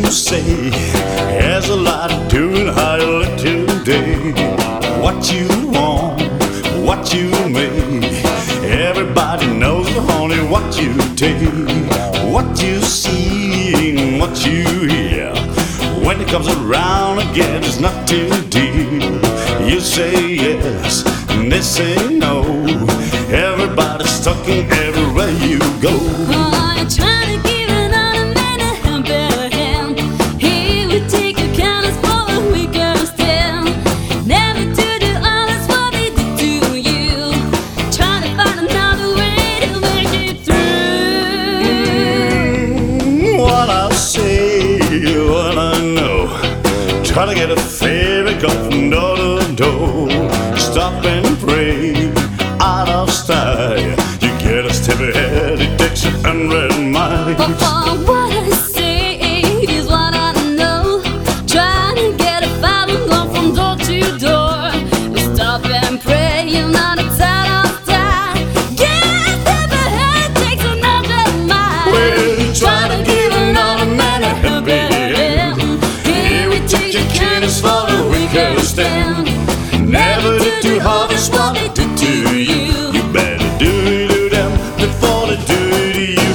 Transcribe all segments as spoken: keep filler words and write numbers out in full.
say has a lot to do with how you look today. What you want, what you make, everybody knows only what you take. What you see, what you hear, when it comes around again, it's not too deep. You say yes, and they say no. Everybody's talking everywhere you go. Oh, you're trying to give another man a better hand. He would take your kindness for a weaker stand. Never do the honest what they did to you. Trying to find another way to make it through. Mm, what I say, what I know. Try to get a favor, go from door to door. Stop and pray, out of style. You get a step ahead, it takes a hundred miles. But for what I say is what I know. Trying to get a thousand go from door to door. Stop and pray, you're not a tired of time. Get a step ahead, it takes another mile. Well, try to give another man a happy end. Here we take your kindness for the weaker stand. Never did to harvest what they did to you. You better do it to them before they do it to you.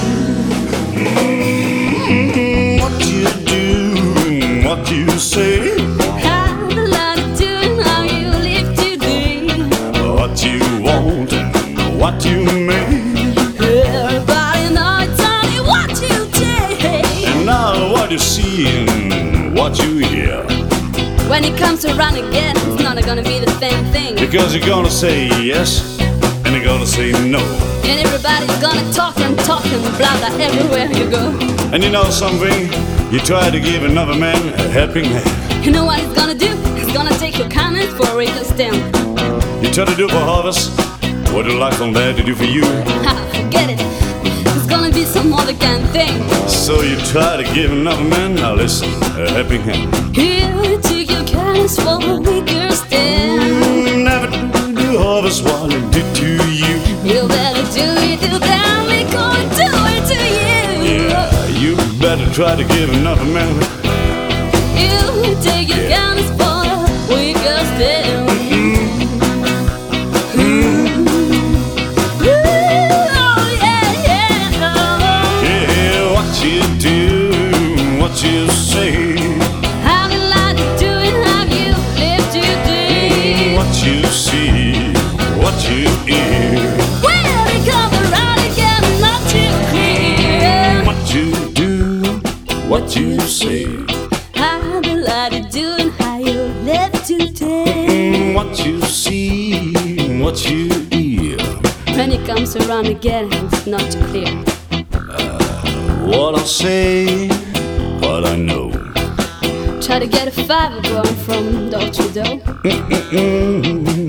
Mm, what you do, what you say, How the lot of doing how you live today. what you want and what you make, Everybody knows it's only what you take. and now what you see and what you hear. When it comes around again, it's not gonna be the same thing. Because you're gonna say yes, and you're gonna say no. And everybody's gonna talk and talk and blah blah everywhere you go. And you know something? You try to give another man a helping hand. You know what he's gonna do? He's gonna take your kindness for a weaker stand. You try to do for harvest what you like from there to do for you. Ha, forget it. It's gonna be some other kind of thing. So you try to give another man, now listen, a helping hand. He'll take your kindness for a weaker stand. Mm, never do harvest what I did to you. You better do it to them, we gonna do it to you. Yeah, you better try to give another man. You take your Yeah. kindness for a weaker stand. Yeah, what you do, what you say, How you like to do it, how you live today. what you see, what you hear, When it comes around again, not too clear. what you do, what you say, How you like to do it, how you live today. what you see, what you hear. When it comes around again, it's not too clear. What I say, what I know. Try to get a fiver going from door to door. Mm-mm-mm.